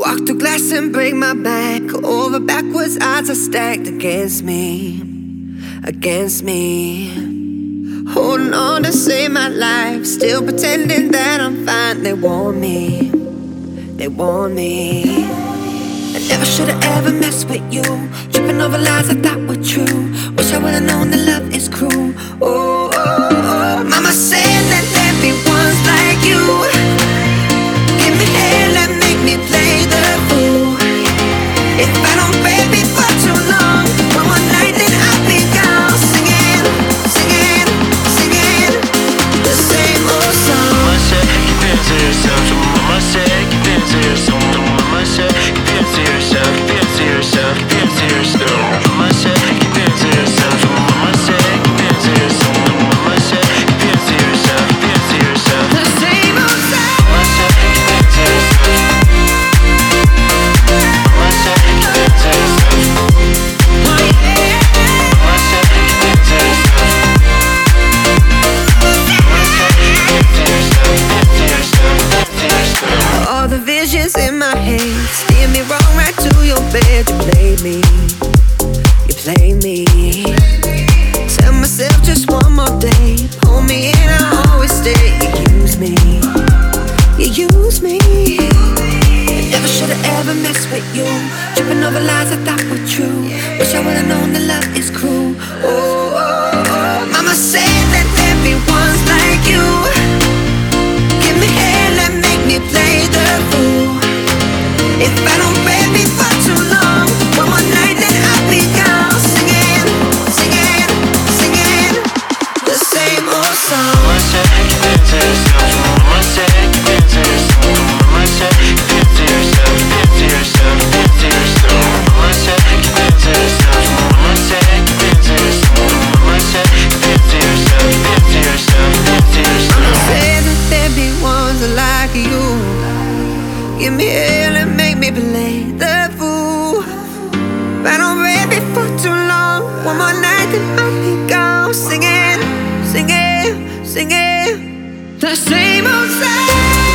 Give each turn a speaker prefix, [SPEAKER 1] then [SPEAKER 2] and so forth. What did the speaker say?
[SPEAKER 1] Walk through glass and break my back. Over backwards, odds are stacked against me, against me. Holding on to save my life, still pretending that I'm fine. They warn me, they warn me. I never should've ever messed with you, tripping over lies I thought were true. Wish I would've known that love is cruel. Oh, oh, oh. Mama said that there'd be ones like you. Give me hell and make me play the fool. If I don't baby for too long, one more night then I'll be gone. Singing, singing, singing the same old song.
[SPEAKER 2] Mama said, keep it to yourself. Mama said, keep it to yourself. Mama said, keep it to yourself. Keep it to yourself. Keep it to yourself. Mama said, keep it to yourself. Mama said, keep it to yourself. Mama said, keep it to yourself. Keep it to yourself.
[SPEAKER 1] The same old song.
[SPEAKER 2] Mama said, keep it to yourself. Mama said, keep it to yourself.
[SPEAKER 1] Oh yeah.
[SPEAKER 2] Mama said, keep it to yourself. Mama said, keep it to yourself. Keep it to yourself. Keep it to yourself.
[SPEAKER 1] All the visions in my head steer me wrong right to your bed. You played me, you played me. Tell myself just one more day, pull me in, I always stay. You use me, you use me. I never should've ever messed with you, tripping over lies I thought were true. Wish I would've known that love is cruel. Oh, oh, oh. Mama said that there'd be ones like you. Give me hell and make me play the fool. If I don't baby for too long, one more night then I'll be gone. Singing, singing, singing the same old song.
[SPEAKER 2] Mama said, keep it to yourself. Mama said, keep it to yourself. Mama said, keep it to yourself. Keep it to yourself. Keep it to yourself. Mama said, keep it to yourself. Mama said, keep it to yourself. Mama said, keep it to yourself. Keep it to yourself. Keep it to yourself.
[SPEAKER 1] Mama said that there'd be ones like you. Give me hell and make me play the fool. If I don't baby for too long, one more night then I'll be gone. Singing, singing, singing the same old song.